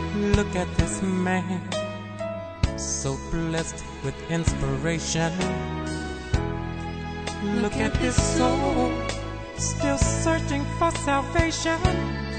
Look at this man, so blessed with inspiration. Look at this soul, still searching for salvation.